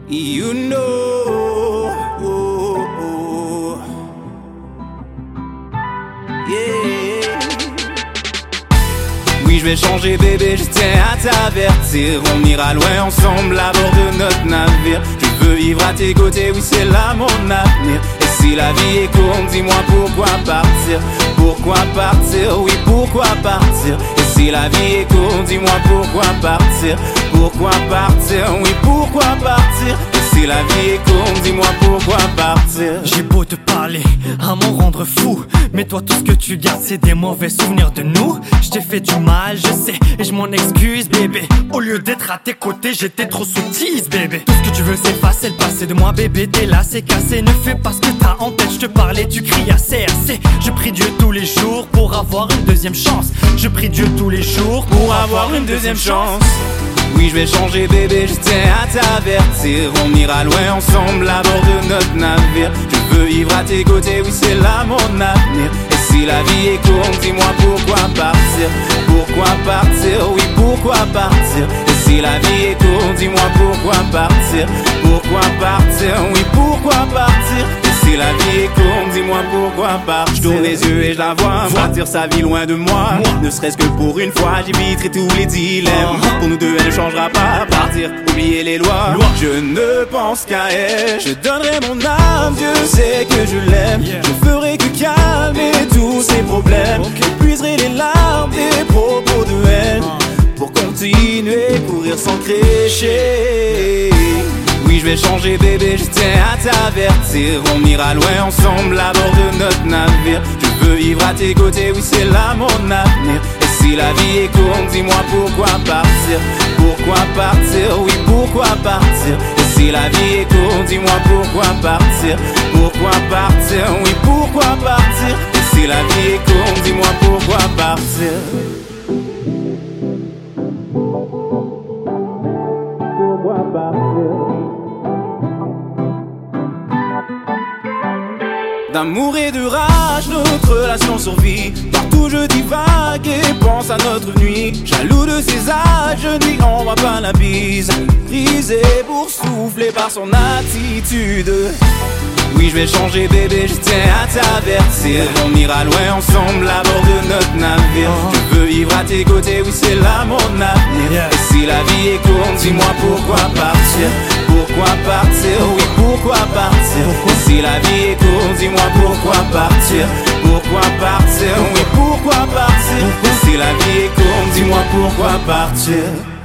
You know, yeah. Oui, je vais changer bébé, je tiens à t'avertir. On ira loin ensemble à bord de notre navire. Je veux vivre à tes côtés, oui c'est là mon avenir. Et si la vie est courte, dis-moi pourquoi partir. Pourquoi partir, oui pourquoi partir. Et si la vie est courte, dis-moi pourquoi partir. Pourquoi partir, oui pourquoi partir. Et si la vie est courte, dis-moi pourquoi partir. J'ai beau te parler, à m'en rendre fou, mais toi tout ce que tu gardes c'est des mauvais souvenirs de nous. Je t'ai fait du mal, je sais, et je m'en excuse bébé. Au lieu d'être à tes côtés, j'étais trop sottise bébé. Tout ce que tu veux c'est effacer le passé de moi bébé. T'es là, c'est cassé, ne fais pas ce que t'as en tête. Je te parlais, tu cries assez. Je prie Dieu tous les jours pour avoir une deuxième chance. Je prie Dieu tous les jours pour avoir une deuxième chance. Oui, je vais changer bébé, je tiens à t'avertir. On ira loin ensemble à bord de notre navire. Je veux vivre à tes côtés, oui c'est là mon avenir. Et si la vie est courte, dis-moi pourquoi partir. Pourquoi partir, oui pourquoi partir. Et si la vie est courte, dis-moi pourquoi partir. Pourquoi partir, oui pourquoi partir. Si la vie est courte, dis-moi pourquoi partir. Je tourne les yeux et je la vois partir sa vie loin de moi. Ne serait-ce que pour une fois, j'éviterai tous les dilemmes. Pour nous deux, elle ne changera pas. Partir, oublier les lois. Je ne pense qu'à elle. Je donnerai mon âme, Dieu sait que je l'aime. Je ferai que calmer tous ses problèmes. J'épuiserai les larmes des propos de haine pour continuer, courir sans crécher. Oui, je vais changer bébé, je tiens à t'avertir. On ira loin ensemble à bord de notre navire. Je veux vivre à tes côtés, oui c'est là mon avenir. Et si la vie est courte, dis-moi pourquoi partir. Pourquoi partir, oui pourquoi partir. Et si la vie est courte, dis-moi pourquoi partir. Pourquoi partir, oui pourquoi partir. Et si la vie est courte, dis-moi pourquoi partir. Pourquoi partir. D'amour et de rage, notre relation survit. Partout je divague et pense à notre nuit. Jaloux de ses âges, je n'y envoie pas la bise. Brisé pour souffler par son attitude. Oui, je vais changer bébé, je tiens à t'avertir. On ira loin ensemble à bord de notre navire. Je veux vivre à tes côtés, oui c'est là mon avenir. Et si la vie est courte, dis-moi pourquoi partir. Pourquoi partir, oui pourquoi partir. Et si la vie est courte, dis-moi pourquoi partir. Pourquoi partir, oui pourquoi partir. Et si la vie est courte, dis-moi pourquoi partir.